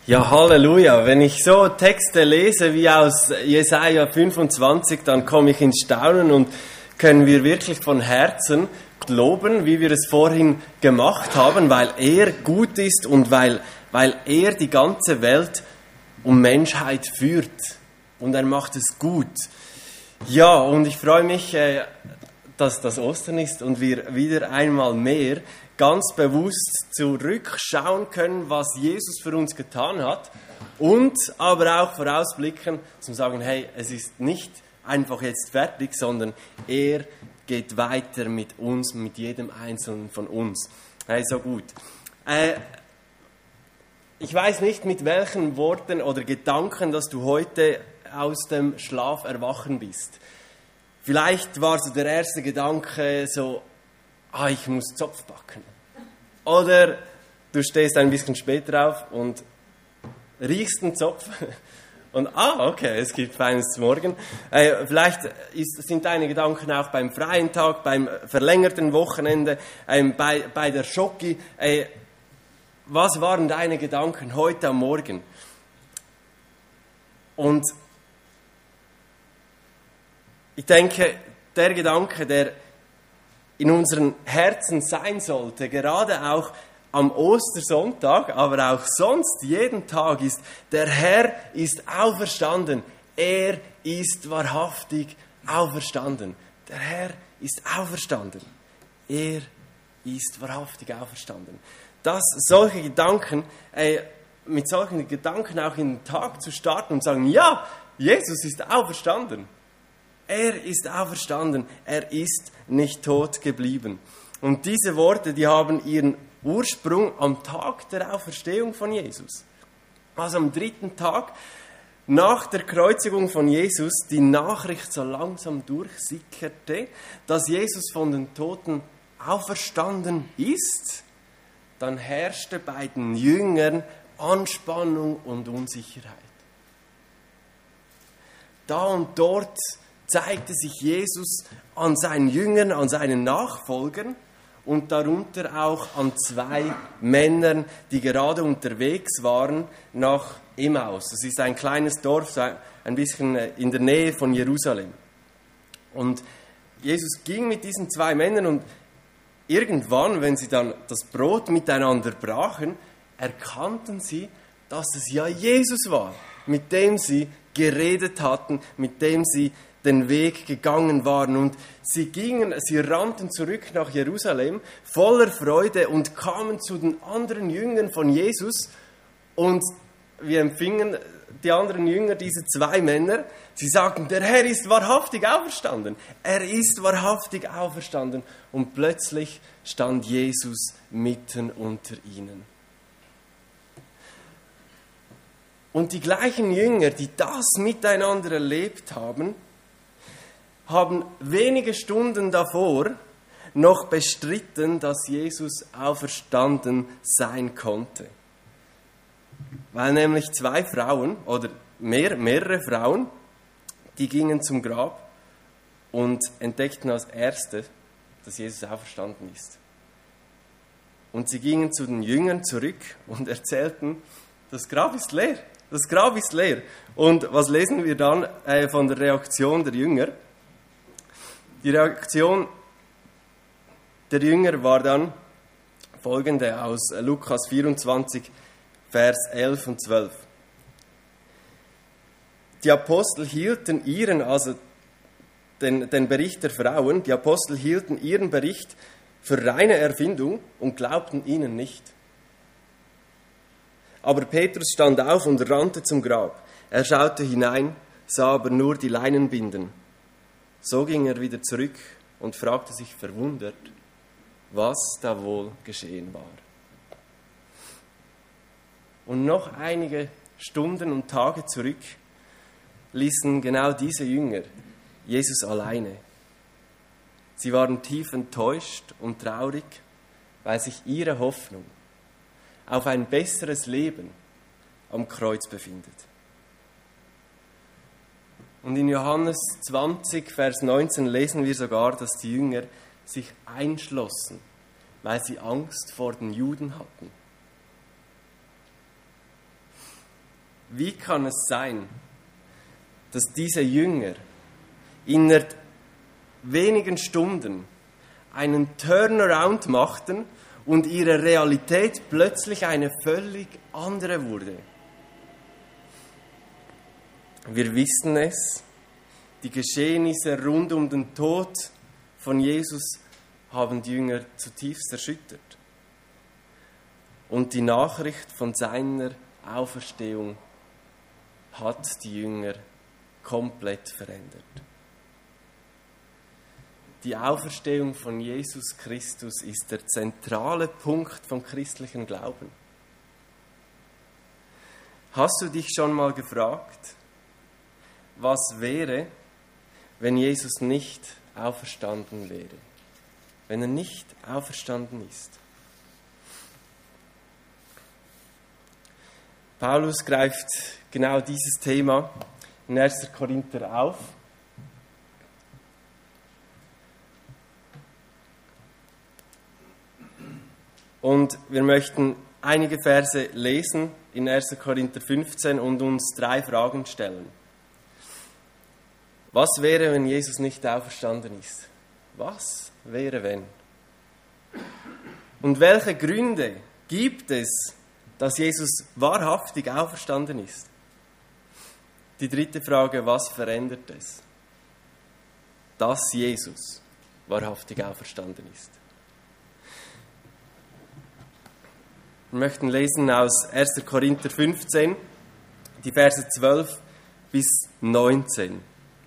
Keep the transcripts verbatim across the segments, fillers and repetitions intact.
Ja, Halleluja. Wenn ich so Texte lese wie aus Jesaja fünfundzwanzig, dann komme ich ins Staunen und können wir wirklich von Herzen loben, wie wir es vorhin gemacht haben, weil er gut ist und weil, weil er die ganze Welt und Menschheit führt. Und er macht es gut. Ja, und ich freue mich, dass das Ostern ist und wir wieder einmal mehr ganz bewusst zurückschauen können, was Jesus für uns getan hat und aber auch vorausblicken, zum sagen, hey, es ist nicht einfach jetzt fertig, sondern er geht weiter mit uns, mit jedem Einzelnen von uns. Hey, so gut. Äh, ich weiß nicht, mit welchen Worten oder Gedanken, dass du heute aus dem Schlaf erwachen bist. Vielleicht war so der erste Gedanke so, ah, ich muss Zopf backen. Oder du stehst ein bisschen später auf und riechst einen Zopf und ah, okay, es gibt feines Morgen. Äh, vielleicht ist, sind deine Gedanken auch beim freien Tag, beim verlängerten Wochenende, äh, bei, bei der Schoki. Äh, was waren deine Gedanken heute am Morgen? Und ich denke, der Gedanke, der in unseren Herzen sein sollte, gerade auch am Ostersonntag, aber auch sonst jeden Tag, ist, der Herr ist auferstanden. Er ist wahrhaftig auferstanden. Der Herr ist auferstanden. Er ist wahrhaftig auferstanden. Dass solche Gedanken, äh, mit solchen Gedanken auch in den Tag zu starten und sagen, ja, Jesus ist auferstanden. Er ist auferstanden, er ist nicht tot geblieben. Und diese Worte, die haben ihren Ursprung am Tag der Auferstehung von Jesus. Also am dritten Tag nach der Kreuzigung von Jesus die Nachricht so langsam durchsickerte, dass Jesus von den Toten auferstanden ist, dann herrschte bei den Jüngern Anspannung und Unsicherheit. Da und dort zeigte sich Jesus an seinen Jüngern, an seinen Nachfolgern und darunter auch an zwei Männern, die gerade unterwegs waren nach Emmaus. Das ist ein kleines Dorf, ein bisschen in der Nähe von Jerusalem. Und Jesus ging mit diesen zwei Männern und irgendwann, wenn sie dann das Brot miteinander brachen, erkannten sie, dass es ja Jesus war, mit dem sie geredet hatten, mit dem sie den Weg gegangen waren. Und sie gingen, sie rannten zurück nach Jerusalem voller Freude und kamen zu den anderen Jüngern von Jesus. Und wir empfingen die anderen Jünger, diese zwei Männer. Sie sagten, der Herr ist wahrhaftig auferstanden. Er ist wahrhaftig auferstanden. Und plötzlich stand Jesus mitten unter ihnen. Und die gleichen Jünger, die das miteinander erlebt haben, haben wenige Stunden davor noch bestritten, dass Jesus auferstanden sein konnte. Weil nämlich zwei Frauen oder mehr, mehrere Frauen, die gingen zum Grab und entdeckten als Erste, dass Jesus auferstanden ist. Und sie gingen zu den Jüngern zurück und erzählten, das Grab ist leer, das Grab ist leer. Und was lesen wir dann äh, von der Reaktion der Jünger? Die Reaktion der Jünger war dann folgende aus Lukas vierundzwanzig, Vers elf und zwölf. Die Apostel hielten ihren, also den, den Bericht der Frauen, die Apostel hielten ihren Bericht für reine Erfindung und glaubten ihnen nicht. Aber Petrus stand auf und rannte zum Grab. Er schaute hinein, sah aber nur die Leinenbinden. So ging er wieder zurück und fragte sich verwundert, was da wohl geschehen war. Und noch einige Stunden und Tage zurück ließen genau diese Jünger Jesus alleine. Sie waren tief enttäuscht und traurig, weil sich ihre Hoffnung auf ein besseres Leben am Kreuz befindet. Und in Johannes zwanzig, Vers neunzehn lesen wir sogar, dass die Jünger sich einschlossen, weil sie Angst vor den Juden hatten. wie kann es sein, dass diese Jünger innerhalb wenigen Stunden einen Turnaround machten und ihre Realität plötzlich eine völlig andere wurde? Wir wissen es, die Geschehnisse rund um den Tod von Jesus haben die Jünger zutiefst erschüttert. Und die Nachricht von seiner Auferstehung hat die Jünger komplett verändert. Die Auferstehung von Jesus Christus ist der zentrale Punkt vom christlichen Glauben. Hast du dich schon mal gefragt, was wäre, wenn Jesus nicht auferstanden wäre? Wenn er nicht auferstanden ist? Paulus greift genau dieses Thema in erster Korinther auf. Und wir möchten einige Verse lesen in erster Korinther fünfzehn und uns drei Fragen stellen. Was wäre, wenn Jesus nicht auferstanden ist? Was wäre, wenn? Und welche Gründe gibt es, dass Jesus wahrhaftig auferstanden ist? Die dritte Frage, was verändert es, dass Jesus wahrhaftig auferstanden ist? Wir möchten lesen aus erster Korinther fünfzehn, die Verse zwölf bis neunzehn.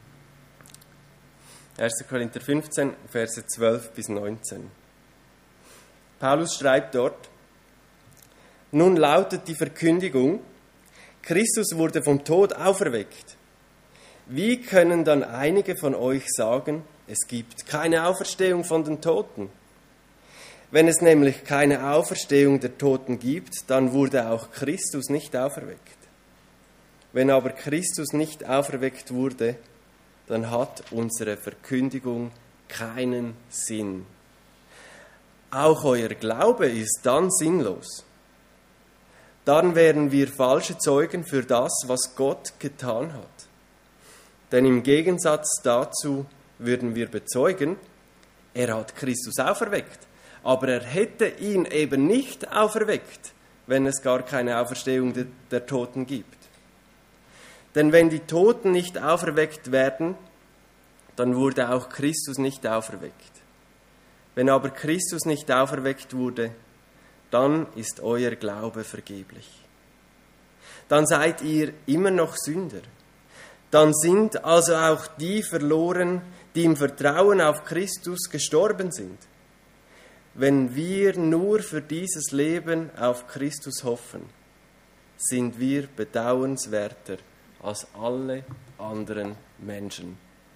erster Korinther fünfzehn, Verse zwölf bis neunzehn. Paulus schreibt dort: Nun lautet die Verkündigung, Christus wurde vom Tod auferweckt. Wie können dann einige von euch sagen, es gibt keine Auferstehung von den Toten? Wenn es nämlich keine Auferstehung der Toten gibt, dann wurde auch Christus nicht auferweckt. Wenn aber Christus nicht auferweckt wurde, dann hat unsere Verkündigung keinen Sinn. Auch euer Glaube ist dann sinnlos. Dann wären wir falsche Zeugen für das, was Gott getan hat. Denn im Gegensatz dazu würden wir bezeugen, er hat Christus auferweckt. Aber er hätte ihn eben nicht auferweckt, wenn es gar keine Auferstehung de- der Toten gibt. Denn wenn die Toten nicht auferweckt werden, dann wurde auch Christus nicht auferweckt. Wenn aber Christus nicht auferweckt wurde, dann ist euer Glaube vergeblich. Dann seid ihr immer noch Sünder. Dann sind also auch die verloren, die im Vertrauen auf Christus gestorben sind. Wenn wir nur für dieses Leben auf Christus hoffen, sind wir bedauernswerter als alle anderen Menschen.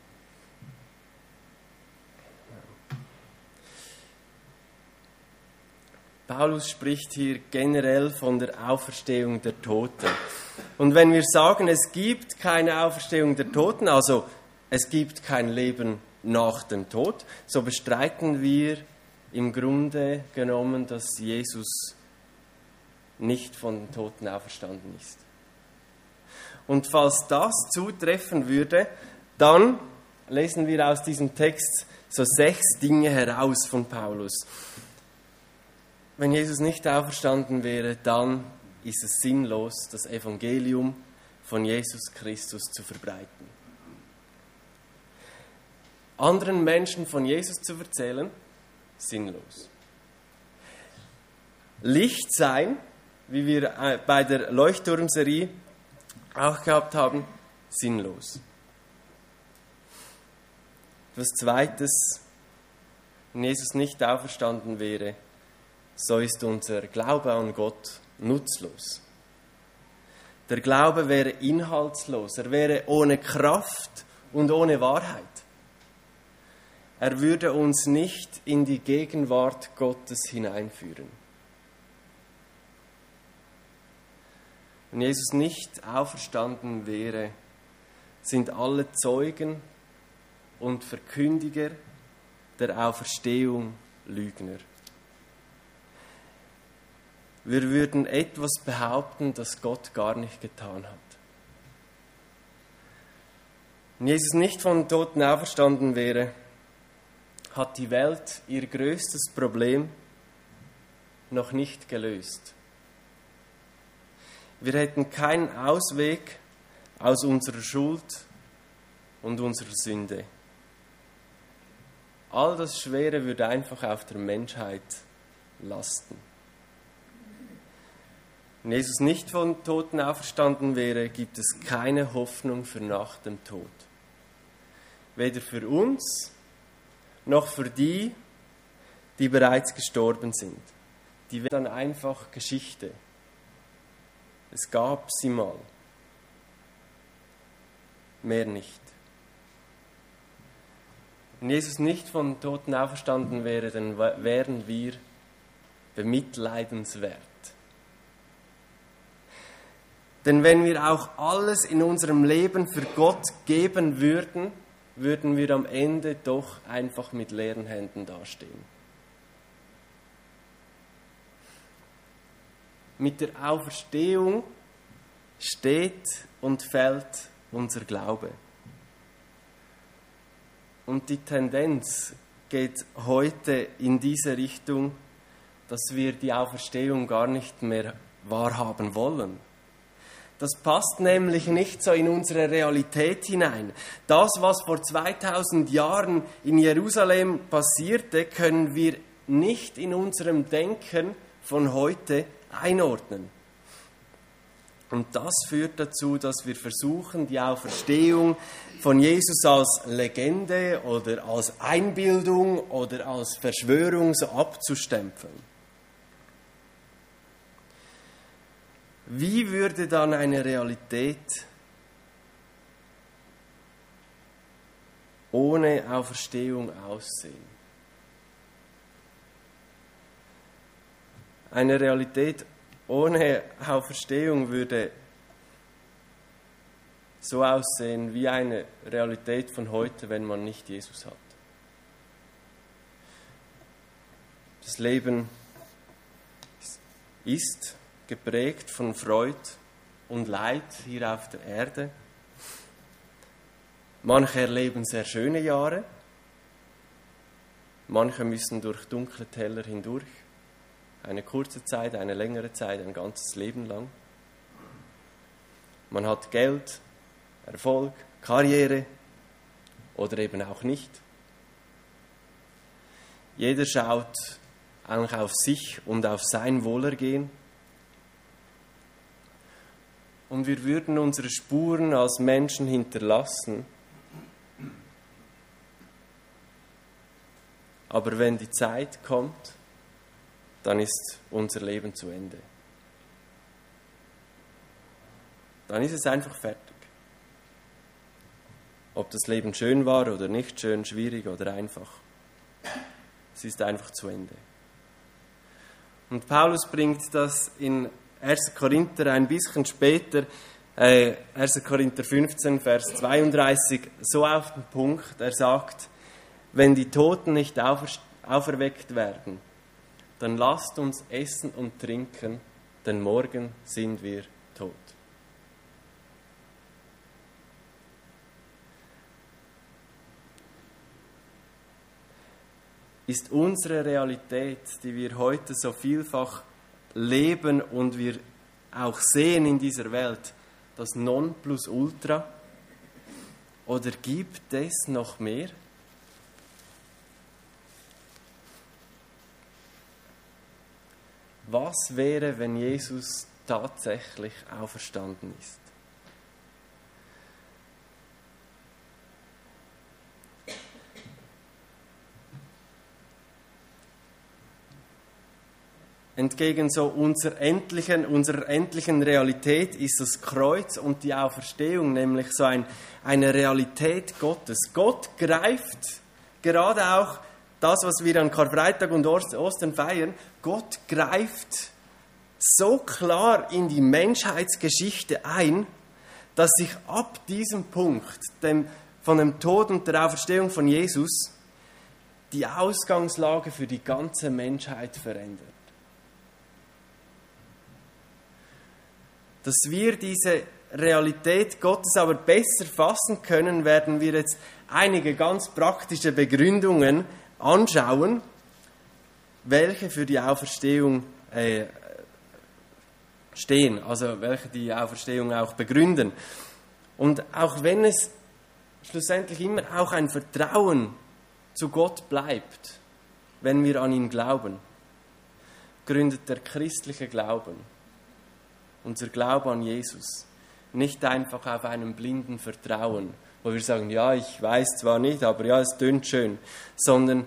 Paulus spricht hier generell von der Auferstehung der Toten. Und wenn wir sagen, es gibt keine Auferstehung der Toten, also es gibt kein Leben nach dem Tod, so bestreiten wir im Grunde genommen, dass Jesus nicht von den Toten auferstanden ist. Und falls das zutreffen würde, dann lesen wir aus diesem Text so sechs Dinge heraus von Paulus. Wenn Jesus nicht auferstanden wäre, dann ist es sinnlos, das Evangelium von Jesus Christus zu verbreiten. Anderen Menschen von Jesus zu erzählen, sinnlos. Licht sein, wie wir bei der Leuchtturmserie auch gehabt haben, sinnlos. Etwas Zweites, wenn Jesus nicht auferstanden wäre, so ist unser Glaube an Gott nutzlos. Der Glaube wäre inhaltslos, er wäre ohne Kraft und ohne Wahrheit. Er würde uns nicht in die Gegenwart Gottes hineinführen. Wenn Jesus nicht auferstanden wäre, sind alle Zeugen und Verkündiger der Auferstehung Lügner. wir würden etwas behaupten, das Gott gar nicht getan hat. Wenn Jesus nicht von den Toten auferstanden wäre, hat die Welt ihr größtes Problem noch nicht gelöst. Wir hätten keinen Ausweg aus unserer Schuld und unserer Sünde. All das Schwere würde einfach auf der Menschheit lasten. Wenn Jesus nicht von den Toten auferstanden wäre, gibt es keine Hoffnung für nach dem Tod. Weder für uns, noch für die, die bereits gestorben sind. Die werden dann einfach Geschichte. Es gab sie mal. Mehr nicht. Wenn Jesus nicht von den Toten auferstanden wäre, dann wären wir bemitleidenswert. Denn wenn wir auch alles in unserem Leben für Gott geben würden, würden wir am Ende doch einfach mit leeren Händen dastehen. Mit der Auferstehung steht und fällt unser Glaube. Und die Tendenz geht heute in diese Richtung, dass wir die Auferstehung gar nicht mehr wahrhaben wollen. Das passt nämlich nicht so in unsere Realität hinein. Das, was vor zweitausend Jahren in Jerusalem passierte, können wir nicht in unserem Denken von heute einordnen. Und das führt dazu, dass wir versuchen, die Auferstehung von Jesus als Legende oder als Einbildung oder als Verschwörung so abzustempeln. Wie würde dann eine Realität ohne Auferstehung aussehen? Eine Realität ohne Auferstehung würde so aussehen wie eine Realität von heute, wenn man nicht Jesus hat. Das Leben ist geprägt von Freud und Leid hier auf der Erde. Manche erleben sehr schöne Jahre, manche müssen durch dunkle Täler hindurch, eine kurze Zeit, eine längere Zeit, ein ganzes Leben lang. Man hat Geld, Erfolg, Karriere oder eben auch nicht. Jeder schaut eigentlich auf sich und auf sein Wohlergehen. Und wir würden unsere Spuren als Menschen hinterlassen. Aber wenn die Zeit kommt, dann ist unser Leben zu Ende. Dann ist es einfach fertig. Ob das Leben schön war oder nicht schön, schwierig oder einfach. Es ist einfach zu Ende. Und Paulus bringt das in erster Korinther ein bisschen später, äh, erster Korinther fünfzehn, Vers zweiunddreißig, so auf den Punkt. Er sagt, wenn die Toten nicht aufer- auferweckt werden, dann lasst uns essen und trinken, denn morgen sind wir tot. Ist unsere Realität, die wir heute so vielfach leben und wir auch sehen in dieser Welt, das Nonplusultra? Oder gibt es noch mehr? Was wäre, wenn Jesus tatsächlich auferstanden ist? Entgegen so unserer endlichen, unserer endlichen Realität ist das Kreuz und die Auferstehung nämlich so ein, eine Realität Gottes. Gott greift gerade auch das, was wir an Karfreitag und Ostern feiern, Gott greift so klar in die Menschheitsgeschichte ein, dass sich ab diesem Punkt, dem, von dem Tod und der Auferstehung von Jesus, die Ausgangslage für die ganze Menschheit verändert. Dass wir diese Realität Gottes aber besser fassen können, werden wir jetzt einige ganz praktische Begründungen anschauen, welche für die Auferstehung äh, stehen, also welche die Auferstehung auch begründen. Und auch wenn es schlussendlich immer auch ein Vertrauen zu Gott bleibt, wenn wir an ihn glauben, gründet der christliche Glauben, unser Glaube an Jesus, nicht einfach auf einem blinden Vertrauen, wo wir sagen, ja, ich weiß zwar nicht, aber ja, es tönt schön, sondern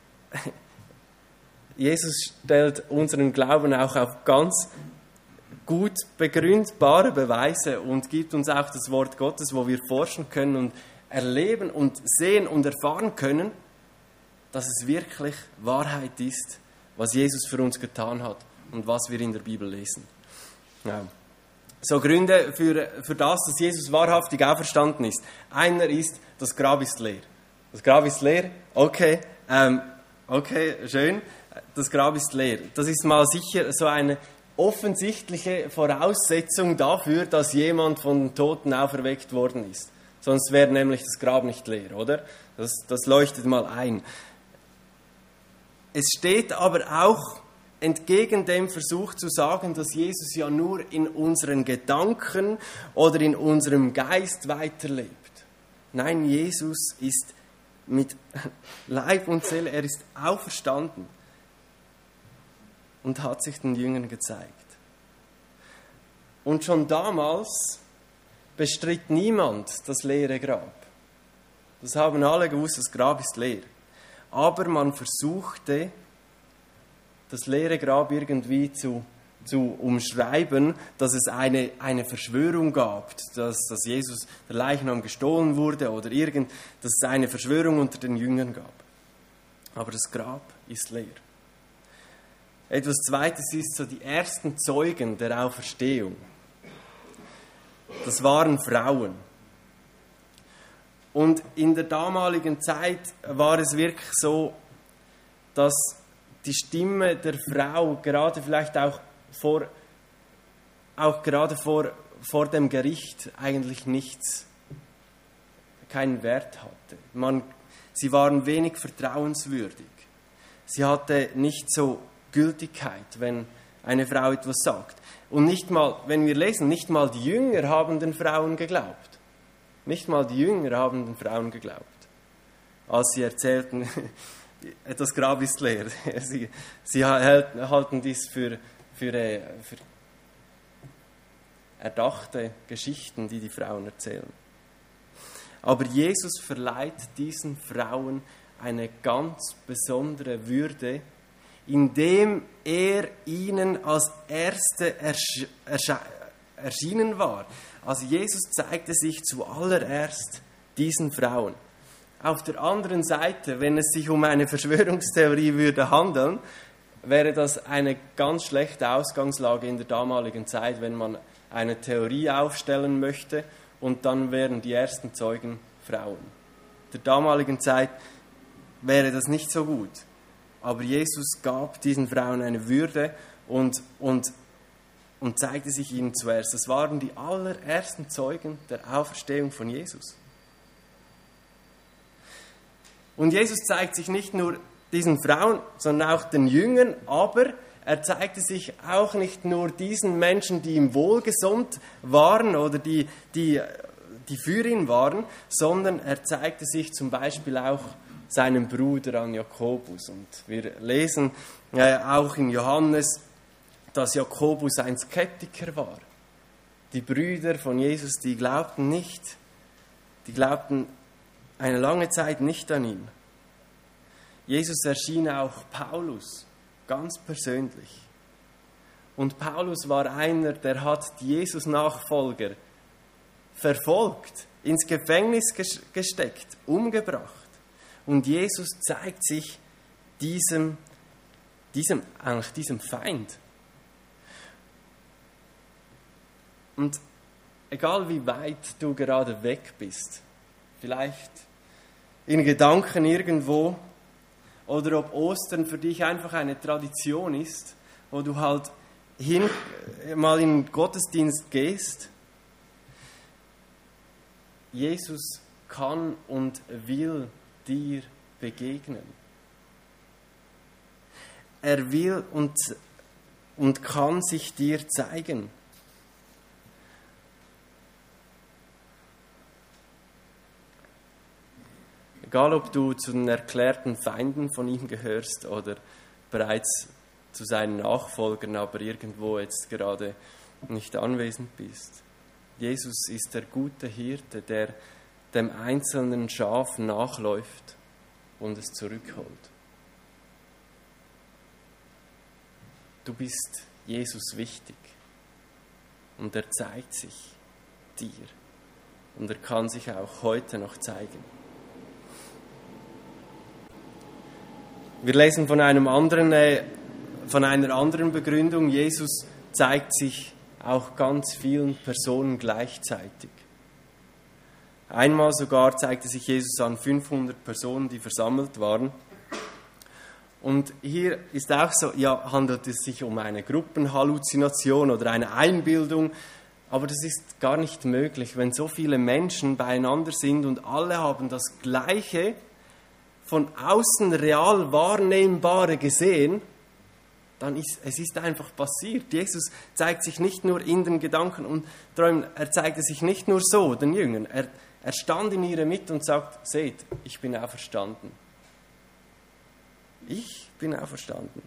Jesus stellt unseren Glauben auch auf ganz gut begründbare Beweise und gibt uns auch das Wort Gottes, wo wir forschen können und erleben und sehen und erfahren können, dass es wirklich Wahrheit ist, was Jesus für uns getan hat und was wir in der Bibel lesen. Ja. So Gründe für, für das, dass Jesus wahrhaftig auferstanden ist. Einer ist, das Grab ist leer. Das Grab ist leer, okay, ähm, okay, schön, das Grab ist leer. Das ist mal sicher so eine offensichtliche Voraussetzung dafür, dass jemand von den Toten auferweckt worden ist. Sonst wäre nämlich das Grab nicht leer, oder? Das, das leuchtet mal ein. Es steht aber auch entgegen dem Versuch zu sagen, dass Jesus ja nur in unseren Gedanken oder in unserem Geist weiterlebt. Nein, Jesus ist mit Leib und Seele, er ist auferstanden und hat sich den Jüngern gezeigt. Und schon damals bestritt niemand das leere Grab. Das haben alle gewusst, das Grab ist leer. Aber man versuchte, das leere Grab irgendwie zu, zu umschreiben, dass es eine, eine Verschwörung gab, dass, dass Jesus der Leichnam gestohlen wurde oder irgend, dass es eine Verschwörung unter den Jüngern gab. Aber das Grab ist leer. Etwas Zweites ist so die ersten Zeugen der Auferstehung. Das waren Frauen. Und in der damaligen Zeit war es wirklich so, dass die Stimme der Frau gerade vielleicht auch vor, auch gerade vor, vor dem Gericht eigentlich nichts, keinen Wert hatte. Man, sie waren wenig vertrauenswürdig. Sie hatte nicht so Gültigkeit, wenn eine Frau etwas sagt. Und nicht mal, wenn wir lesen, nicht mal die Jünger haben den Frauen geglaubt. Nicht mal die Jünger haben den Frauen geglaubt, als sie erzählten, das Grab ist leer. Sie, sie halten dies für, für, für erdachte Geschichten, die die Frauen erzählen. Aber Jesus verleiht diesen Frauen eine ganz besondere Würde, indem er ihnen als Erste ersch- ersch- erschienen war. Also Jesus zeigte sich zuallererst diesen Frauen. Auf der anderen Seite, wenn es sich um eine Verschwörungstheorie würde handeln, wäre das eine ganz schlechte Ausgangslage in der damaligen Zeit, wenn man eine Theorie aufstellen möchte und dann wären die ersten Zeugen Frauen. In der damaligen Zeit wäre das nicht so gut. Aber Jesus gab diesen Frauen eine Würde und, und, und zeigte sich ihnen zuerst. Das waren die allerersten Zeugen der Auferstehung von Jesus. Und Jesus zeigt sich nicht nur diesen Frauen, sondern auch den Jüngern, aber er zeigte sich auch nicht nur diesen Menschen, die ihm wohlgesonnen waren oder die, die, die für ihn waren, sondern er zeigte sich zum Beispiel auch seinem Bruder an Jakobus. Und wir lesen äh, auch in Johannes, dass Jakobus ein Skeptiker war. Die Brüder von Jesus, die glaubten nicht, die glaubten eine lange Zeit nicht an ihn. Jesus erschien auch Paulus, ganz persönlich. Und Paulus war einer, der hat die Jesus-Nachfolger verfolgt, ins Gefängnis gesteckt, umgebracht. Und Jesus zeigt sich diesem, diesem, eigentlich diesem Feind. Und egal wie weit du gerade weg bist, vielleicht in Gedanken irgendwo, oder ob Ostern für dich einfach eine Tradition ist, wo du halt hin, mal in den Gottesdienst gehst, Jesus kann und will dir begegnen. Er will und, und kann sich dir zeigen. Egal, ob du zu den erklärten Feinden von ihm gehörst oder bereits zu seinen Nachfolgern, aber irgendwo jetzt gerade nicht anwesend bist. Jesus ist der gute Hirte, der dem einzelnen Schaf nachläuft und es zurückholt. Du bist Jesus wichtig und er zeigt sich dir und er kann sich auch heute noch zeigen. Wir lesen von einem anderen, äh, von einer anderen Begründung, Jesus zeigt sich auch ganz vielen Personen gleichzeitig. Einmal sogar zeigte sich Jesus an fünfhundert Personen, die versammelt waren. Und hier ist auch so, ja, handelt es sich um eine Gruppenhalluzination oder eine Einbildung, aber das ist gar nicht möglich, wenn so viele Menschen beieinander sind und alle haben das Gleiche von außen real Wahrnehmbare gesehen, dann ist es ist einfach passiert. Jesus zeigt sich nicht nur in den Gedanken und Träumen, er zeigte sich nicht nur so den Jüngern. Er, er stand in ihrer Mitte und sagt, seht, ich bin auferstanden. Ich bin auferstanden.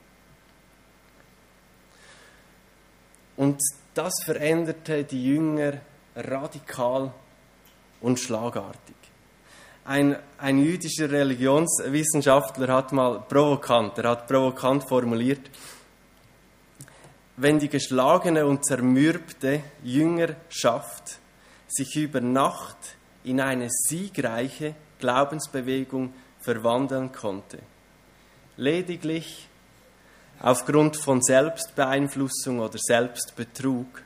Und das veränderte die Jünger radikal und schlagartig. Ein, ein jüdischer Religionswissenschaftler hat mal provokant, er hat provokant formuliert, wenn die geschlagene und zermürbte Jüngerschaft sich über Nacht in eine siegreiche Glaubensbewegung verwandeln konnte, lediglich aufgrund von Selbstbeeinflussung oder Selbstbetrug,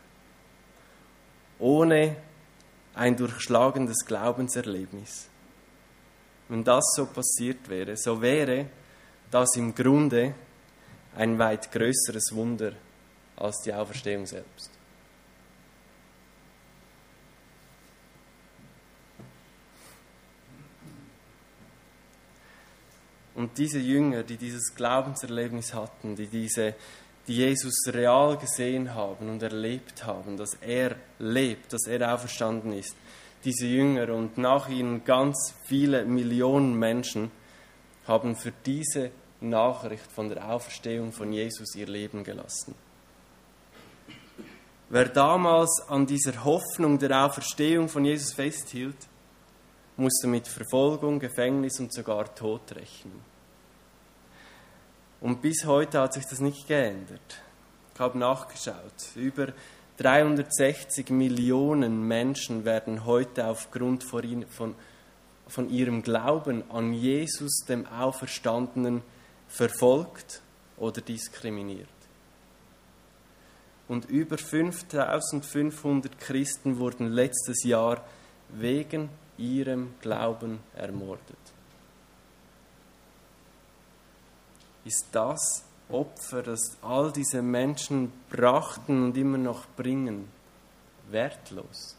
ohne ein durchschlagendes Glaubenserlebnis. Wenn das so passiert wäre, so wäre das im Grunde ein weit größeres Wunder als die Auferstehung selbst. Und diese Jünger, die dieses Glaubenserlebnis hatten, die, diese, die Jesus real gesehen haben und erlebt haben, dass er lebt, dass er auferstanden ist, diese Jünger und nach ihnen ganz viele Millionen Menschen haben für diese Nachricht von der Auferstehung von Jesus ihr Leben gelassen. Wer damals an dieser Hoffnung der Auferstehung von Jesus festhielt, musste mit Verfolgung, Gefängnis und sogar Tod rechnen. Und bis heute hat sich das nicht geändert. Ich habe nachgeschaut. Über dreihundertsechzig Millionen Menschen werden heute aufgrund von, von, von ihrem Glauben an Jesus, dem Auferstandenen, verfolgt oder diskriminiert. Und über fünftausendfünfhundert Christen wurden letztes Jahr wegen ihrem Glauben ermordet. Ist das Opfer, das all diese Menschen brachten und immer noch bringen, wertlos?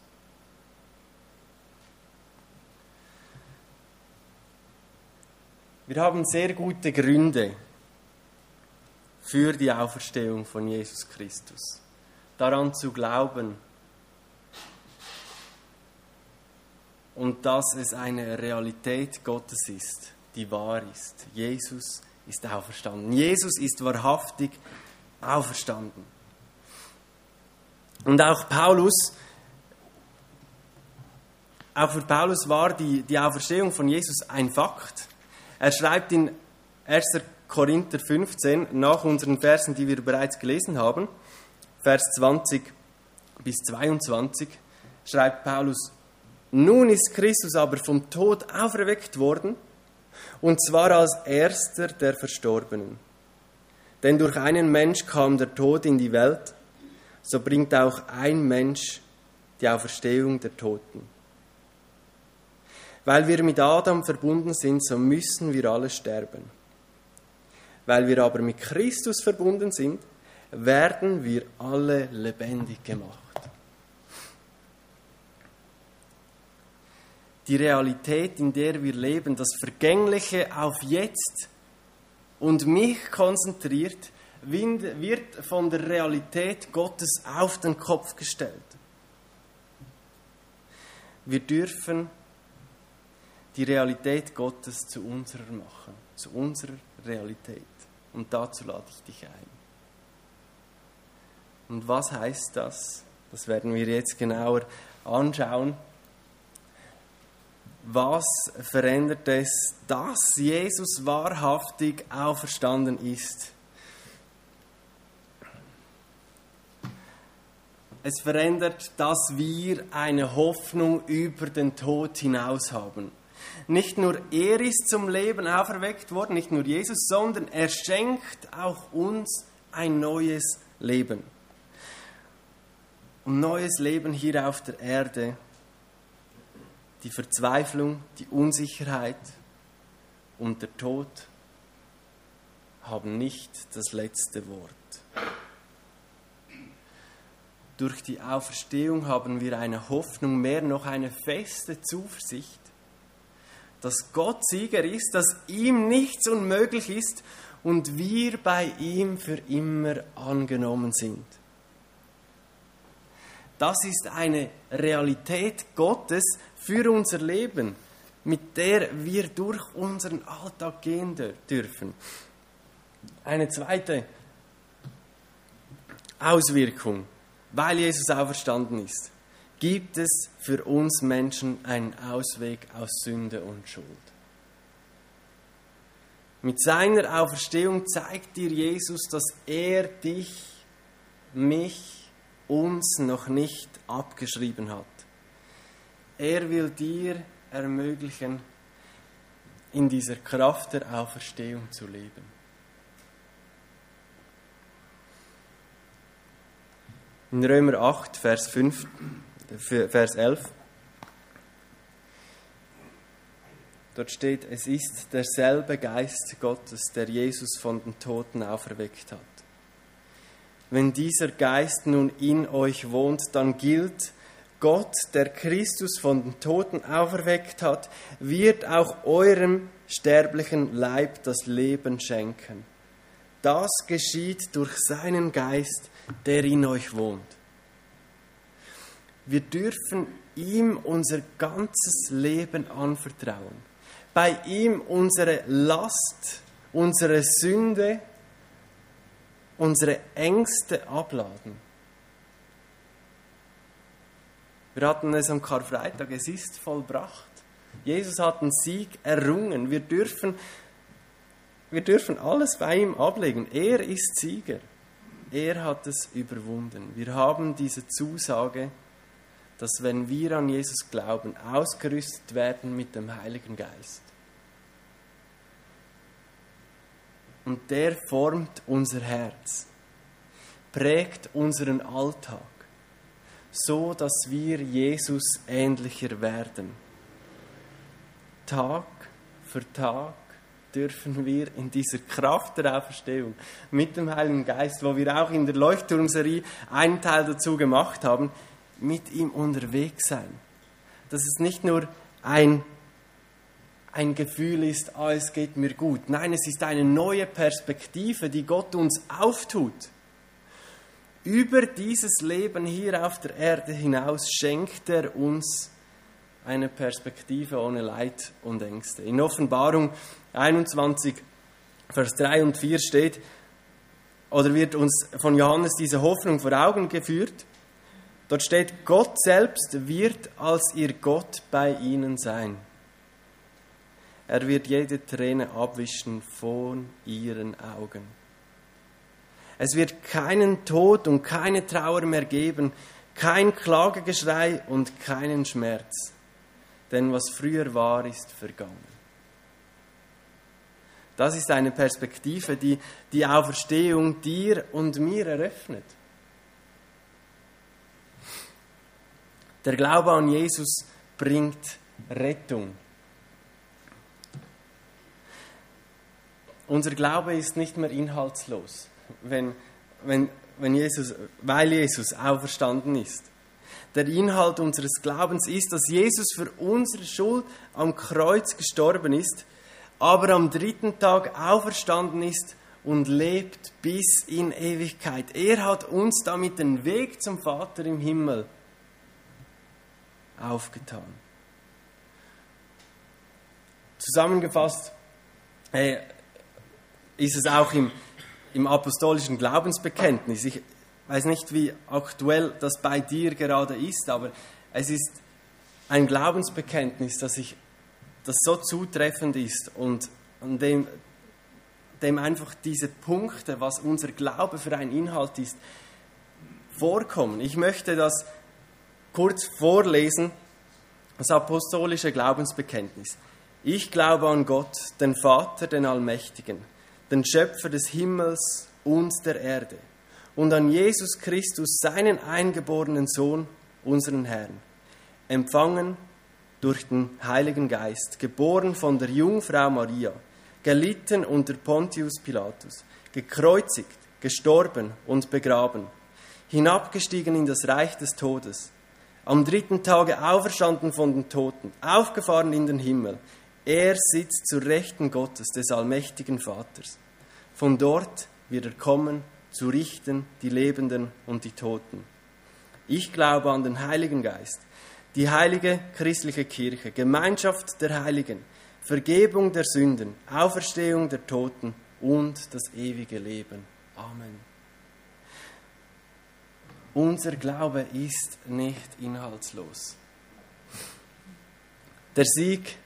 Wir haben sehr gute Gründe für die Auferstehung von Jesus Christus, daran zu glauben und dass es eine Realität Gottes ist, die wahr ist. Jesus ist auferstanden. Jesus ist wahrhaftig auferstanden. Und auch Paulus, auch für Paulus war die, die Auferstehung von Jesus ein Fakt. Er schreibt in erster Korinther fünfzehn, nach unseren Versen, die wir bereits gelesen haben, Vers zwanzig bis zweiundzwanzig, schreibt Paulus, nun ist Christus aber vom Tod auferweckt worden, und zwar als erster der Verstorbenen. Denn durch einen Mensch kam der Tod in die Welt, so bringt auch ein Mensch die Auferstehung der Toten. Weil wir mit Adam verbunden sind, so müssen wir alle sterben. Weil wir aber mit Christus verbunden sind, werden wir alle lebendig gemacht. Die Realität, in der wir leben, das Vergängliche auf jetzt und mich konzentriert, wird von der Realität Gottes auf den Kopf gestellt. Wir dürfen die Realität Gottes zu unserer machen, zu unserer Realität. Und dazu lade ich dich ein. Und was heißt das? Das werden wir jetzt genauer anschauen. Was verändert es, dass Jesus wahrhaftig auferstanden ist? Es verändert, dass wir eine Hoffnung über den Tod hinaus haben. Nicht nur er ist zum Leben auferweckt worden, nicht nur Jesus, sondern er schenkt auch uns ein neues Leben. Und neues Leben hier auf der Erde, die Verzweiflung, die Unsicherheit und der Tod haben nicht das letzte Wort. Durch die Auferstehung haben wir eine Hoffnung, mehr noch eine feste Zuversicht, dass Gott Sieger ist, dass ihm nichts unmöglich ist und wir bei ihm für immer angenommen sind. Das ist eine Realität Gottes für unser Leben, mit der wir durch unseren Alltag gehen dürfen. Eine zweite Auswirkung, weil Jesus auferstanden ist, gibt es für uns Menschen einen Ausweg aus Sünde und Schuld. Mit seiner Auferstehung zeigt dir Jesus, dass er dich, mich, uns noch nicht abgeschrieben hat. Er will dir ermöglichen, in dieser Kraft der Auferstehung zu leben. In Römer acht, Vers fünf, Vers elf, dort steht, es ist derselbe Geist Gottes, der Jesus von den Toten auferweckt hat. Wenn dieser Geist nun in euch wohnt, dann gilt, Gott, der Christus von den Toten auferweckt hat, wird auch eurem sterblichen Leib das Leben schenken. Das geschieht durch seinen Geist, der in euch wohnt. Wir dürfen ihm unser ganzes Leben anvertrauen. Bei ihm unsere Last, unsere Sünde, unsere Ängste abladen. Wir hatten es am Karfreitag, es ist vollbracht. Jesus hat den Sieg errungen. Wir dürfen, wir dürfen alles bei ihm ablegen. Er ist Sieger. Er hat es überwunden. Wir haben diese Zusage, dass wenn wir an Jesus glauben, ausgerüstet werden mit dem Heiligen Geist. Und der formt unser Herz, prägt unseren Alltag, so dass wir Jesus ähnlicher werden. Tag für Tag dürfen wir in dieser Kraft der Auferstehung mit dem Heiligen Geist, wo wir auch in der Leuchtturmserie einen Teil dazu gemacht haben, mit ihm unterwegs sein. Dass es nicht nur ein, ein Gefühl ist, ah, es geht mir gut. Nein, es ist eine neue Perspektive, die Gott uns auftut. Über dieses Leben hier auf der Erde hinaus schenkt er uns eine Perspektive ohne Leid und Ängste. In Offenbarung einundzwanzig, Vers drei und vier steht, oder wird uns von Johannes diese Hoffnung vor Augen geführt. Dort steht, Gott selbst wird als ihr Gott bei ihnen sein. Er wird jede Träne abwischen von ihren Augen. Es wird keinen Tod und keine Trauer mehr geben, kein Klagegeschrei und keinen Schmerz. Denn was früher war, ist vergangen. Das ist eine Perspektive, die die Auferstehung dir und mir eröffnet. Der Glaube an Jesus bringt Rettung. Unser Glaube ist nicht mehr inhaltslos. Wenn, wenn, wenn Jesus, weil Jesus auferstanden ist. Der Inhalt unseres Glaubens ist, dass Jesus für unsere Schuld am Kreuz gestorben ist, aber am dritten Tag auferstanden ist und lebt bis in Ewigkeit. Er hat uns damit den Weg zum Vater im Himmel aufgetan. Zusammengefasst äh, ist es auch im, im apostolischen Glaubensbekenntnis. Ich weiß nicht, wie aktuell das bei dir gerade ist, aber es ist ein Glaubensbekenntnis, das, ich, das so zutreffend ist und an dem, dem einfach diese Punkte, was unser Glaube für ein Inhalt ist, vorkommen. Ich möchte das kurz vorlesen, das apostolische Glaubensbekenntnis. Ich glaube an Gott, den Vater, den Allmächtigen, den Schöpfer des Himmels und der Erde, und an Jesus Christus, seinen eingeborenen Sohn, unseren Herrn, empfangen durch den Heiligen Geist, geboren von der Jungfrau Maria, gelitten unter Pontius Pilatus, gekreuzigt, gestorben und begraben, hinabgestiegen in das Reich des Todes, am dritten Tage auferstanden von den Toten, aufgefahren in den Himmel. Er sitzt zur Rechten Gottes, des allmächtigen Vaters. Von dort wird er kommen, zu richten die Lebenden und die Toten. Ich glaube an den Heiligen Geist, die heilige christliche Kirche, Gemeinschaft der Heiligen, Vergebung der Sünden, Auferstehung der Toten und das ewige Leben. Amen. Unser Glaube ist nicht inhaltslos. Der Sieg,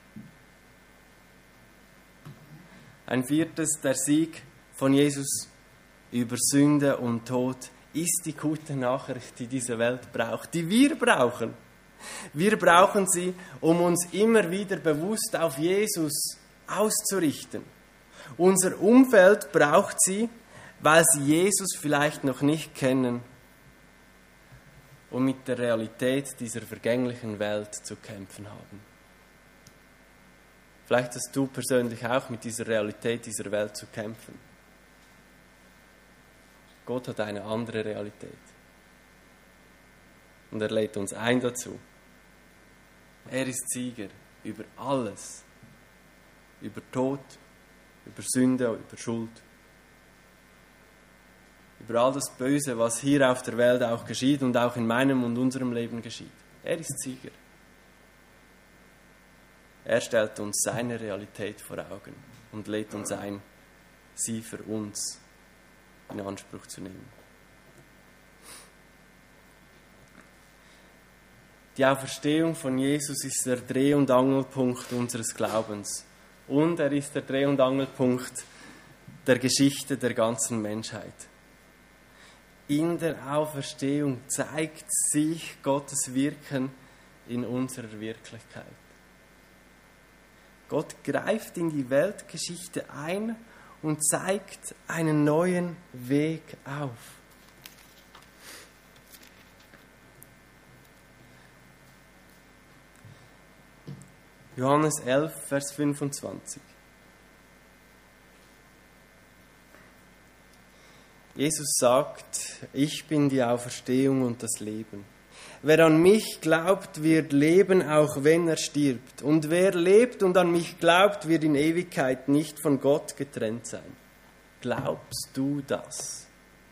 ein viertes, der Sieg von Jesus über Sünde und Tod ist die gute Nachricht, die diese Welt braucht, die wir brauchen. Wir brauchen sie, um uns immer wieder bewusst auf Jesus auszurichten. Unser Umfeld braucht sie, weil sie Jesus vielleicht noch nicht kennen und mit der Realität dieser vergänglichen Welt zu kämpfen haben. Vielleicht hast du persönlich auch mit dieser Realität dieser Welt zu kämpfen. Gott hat eine andere Realität. Und er lädt uns ein dazu. Er ist Sieger über alles. Über Tod, über Sünde, über Schuld. Über all das Böse, was hier auf der Welt auch geschieht und auch in meinem und unserem Leben geschieht. Er ist Sieger. Er stellt uns seine Realität vor Augen und lädt uns ein, sie für uns in Anspruch zu nehmen. Die Auferstehung von Jesus ist der Dreh- und Angelpunkt unseres Glaubens. Und er ist der Dreh- und Angelpunkt der Geschichte der ganzen Menschheit. In der Auferstehung zeigt sich Gottes Wirken in unserer Wirklichkeit. Gott greift in die Weltgeschichte ein und zeigt einen neuen Weg auf. Johannes elf, Vers fünfundzwanzig. Jesus sagt, ich bin die Auferstehung und das Leben. Wer an mich glaubt, wird leben, auch wenn er stirbt. Und wer lebt und an mich glaubt, wird in Ewigkeit nicht von Gott getrennt sein. Glaubst du das?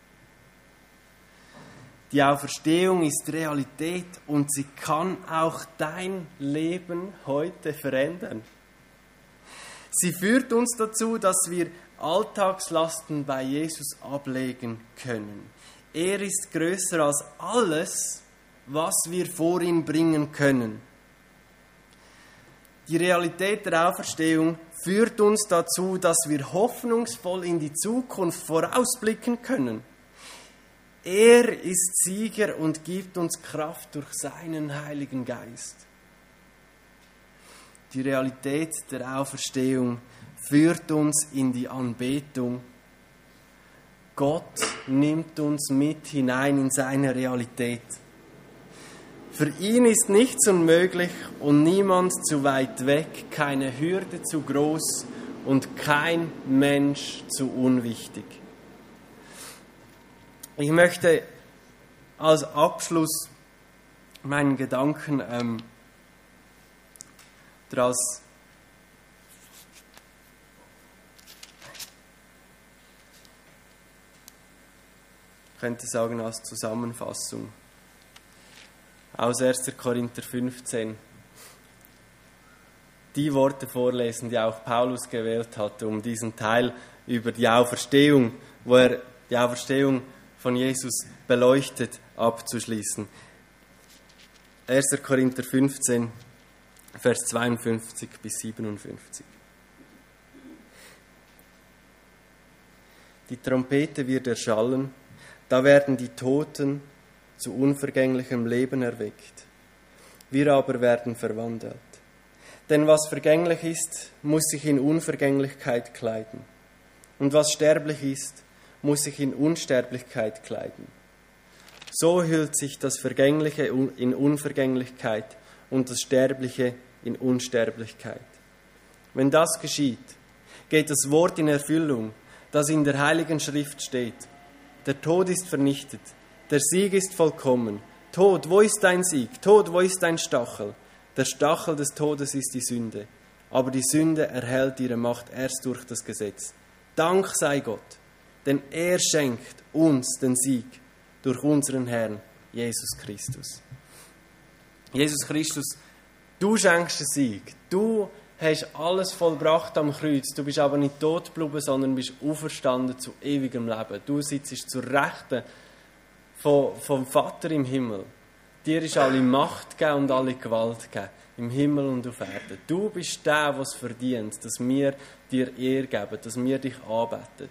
Die Auferstehung ist Realität und sie kann auch dein Leben heute verändern. Sie führt uns dazu, dass wir Alltagslasten bei Jesus ablegen können. Er ist größer als alles, was wir vor ihn bringen können. Die Realität der Auferstehung führt uns dazu, dass wir hoffnungsvoll in die Zukunft vorausblicken können. Er ist Sieger und gibt uns Kraft durch seinen Heiligen Geist. Die Realität der Auferstehung führt uns in die Anbetung. Gott nimmt uns mit hinein in seine Realität. Für ihn ist nichts unmöglich und niemand zu weit weg, keine Hürde zu groß und kein Mensch zu unwichtig. Ich möchte als Abschluss meinen Gedanken ähm, daraus ich könnte sagen als Zusammenfassung aus erster Korinther fünfzehn die Worte vorlesen, die auch Paulus gewählt hatte, um diesen Teil über die Auferstehung, wo er die Auferstehung von Jesus beleuchtet, abzuschließen. erster Korinther fünfzehn, Vers zweiundfünfzig bis siebenundfünfzig. Die Trompete wird erschallen, da werden die Toten zu unvergänglichem Leben erweckt. Wir aber werden verwandelt. Denn was vergänglich ist, muss sich in Unvergänglichkeit kleiden. Und was sterblich ist, muss sich in Unsterblichkeit kleiden. So hüllt sich das Vergängliche in Unvergänglichkeit und das Sterbliche in Unsterblichkeit. Wenn das geschieht, geht das Wort in Erfüllung, das in der Heiligen Schrift steht. Der Tod ist vernichtet, der Sieg ist vollkommen. Tod, wo ist dein Sieg? Tod, wo ist dein Stachel? Der Stachel des Todes ist die Sünde, aber die Sünde erhält ihre Macht erst durch das Gesetz. Dank sei Gott, denn er schenkt uns den Sieg durch unseren Herrn Jesus Christus. Jesus Christus, du schenkst den Sieg, du hast alles vollbracht am Kreuz, du bist aber nicht tot geblieben, sondern bist auferstanden zu ewigem Leben. Du sitzt zur Rechten vom, vom Vater im Himmel. Dir ist alle Macht gegeben und alle Gewalt gegeben, im Himmel und auf Erden. Du bist der, der es verdient, dass wir dir Ehre geben, dass wir dich anbeten.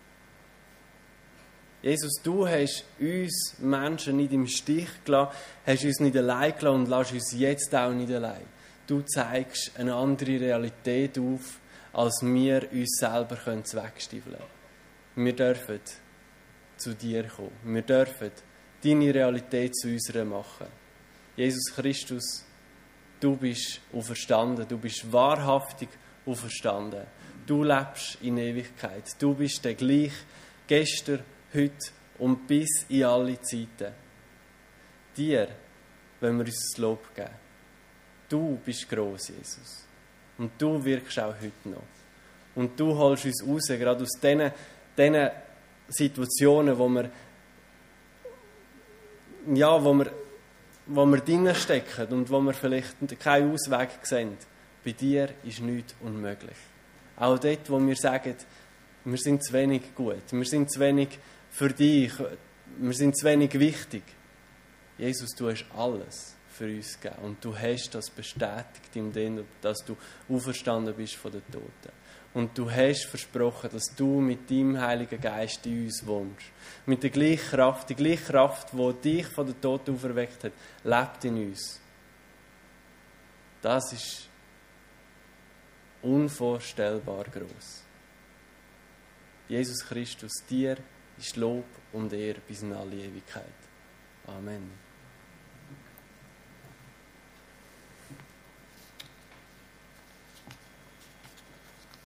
Jesus, du hast uns Menschen nicht im Stich gelassen, hast uns nicht allein gelassen und lässt uns jetzt auch nicht allein. Du zeigst eine andere Realität auf, als wir uns selber wegstiefeln können. Wir dürfen zu dir kommen. Wir dürfen deine Realität zu unserer machen. Jesus Christus, du bist auferstanden. Du bist wahrhaftig auferstanden. Du lebst in Ewigkeit. Du bist der gleich gestern, heute und bis in alle Zeiten. Dir wollen wir uns das Lob geben. Du bist gross, Jesus. Und du wirkst auch heute noch. Und du holst uns raus, gerade aus diesen, diesen Situationen, wo wir, ja, wo wir, wo wir drinnen stecken und wo wir vielleicht keinen Ausweg sehen. Bei dir ist nichts unmöglich. Auch dort, wo wir sagen, wir sind zu wenig gut, wir sind zu wenig für dich, wir sind zu wenig wichtig. Jesus, du hast alles für uns gegeben. Und du hast das bestätigt, indem dass du auferstanden bist von den Toten. Und du hast versprochen, dass du mit deinem Heiligen Geist in uns wohnst. Mit der gleichen Kraft, die gleiche Kraft, die dich von den Toten auferweckt hat, lebt in uns. Das ist unvorstellbar groß. Jesus Christus, dir ist Lob und Ehre bis in alle Ewigkeit. Amen.